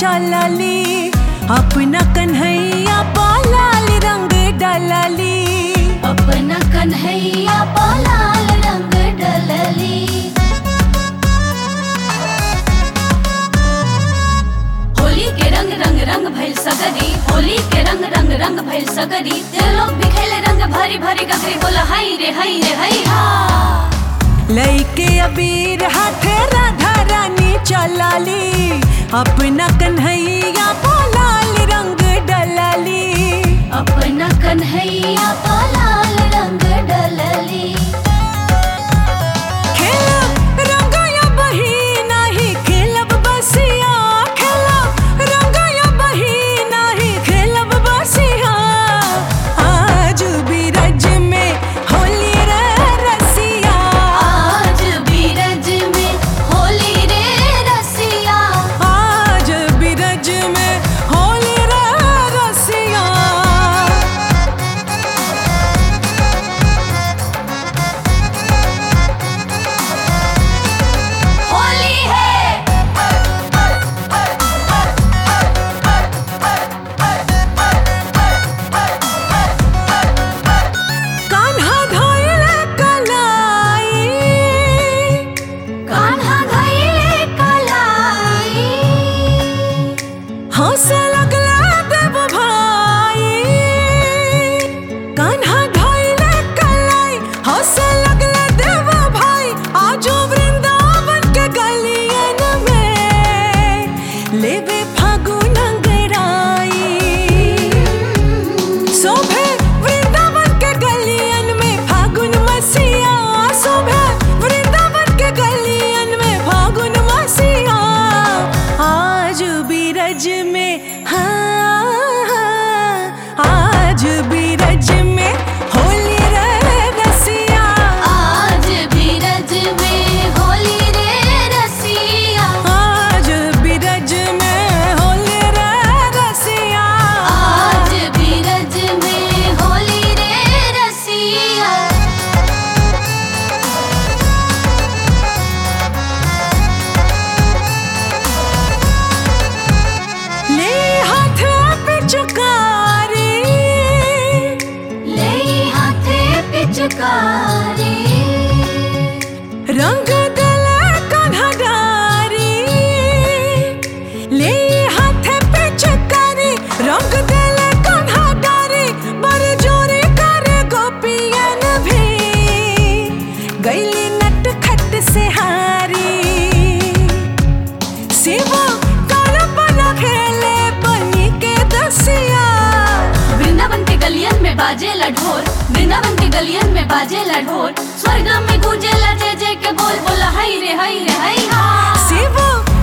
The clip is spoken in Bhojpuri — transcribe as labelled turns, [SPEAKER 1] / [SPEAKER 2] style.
[SPEAKER 1] चलाली, अपना कन्हैया पा लाल रंग डलाली,
[SPEAKER 2] अपना कन्हैया पा लाल रंग डलली। होली के रंग रंग रंग भइल सगरी, होली के रंग रंग रंग भइल सगरी, ते लोग भी खेले रंग भरी भरी गगरी, बोला हाय रे हाय रे हाय हा।
[SPEAKER 1] लइके अबीर हाथे राधा रानी चलाली, अपना कन्हैया पा लाल रंग डलाली,
[SPEAKER 2] अपना कन्हैया पा लाल रंग डलली।
[SPEAKER 1] खेलब रंगया बही नाही खेलब बसिया, खेलब रंगया बही नाही खेलब बसिया, आज बीरज में होली रे रसिया,
[SPEAKER 2] आज बीरज में होली रे रसिया,
[SPEAKER 1] आज बीरज में होली रे रसिया।
[SPEAKER 2] होली है
[SPEAKER 1] कान्हा धइले कलाई,
[SPEAKER 2] कान्हा धइले कलाई,
[SPEAKER 1] हंसे लगला देव भाई, कान्हा धइले कलाई, हंसे लगला देव भाई, आजो वृंदावन के गलियन में लेवे फागुन अंगड़ाई, शोभे वृंदावन के गलियन में फागुन मसीहा, शोभे वृंदावन के गलियन में फागुन मसीहा, आज बीरज में हाँ, आज बीरज में होली रे रसिया,
[SPEAKER 2] आज बीरज में होली रे रसिया,
[SPEAKER 1] आज बीरज में होली रे रसिया।
[SPEAKER 2] आज बीरज में होली रे रसिया।
[SPEAKER 1] ले हाथ पे चुकारी,
[SPEAKER 2] ले हाथे पिचकारी,
[SPEAKER 1] रंग गले कान्हा डारी, ले हाथ पे चुकारी, रंग गले कान्हा डारी, बड़ जोरी करे गोपियन भी, गैली नट खट से हारी, शिवा काला पना खेले बनी के दसिया,
[SPEAKER 2] वृंदावन के गलियन में बाजे ढोल, वृंदावन के गलियन में बाजे ढोल, स्वर्ग में गूंजे जय जय के बोल, बोला हाय रे हाय रे हाय हा।
[SPEAKER 1] शिवा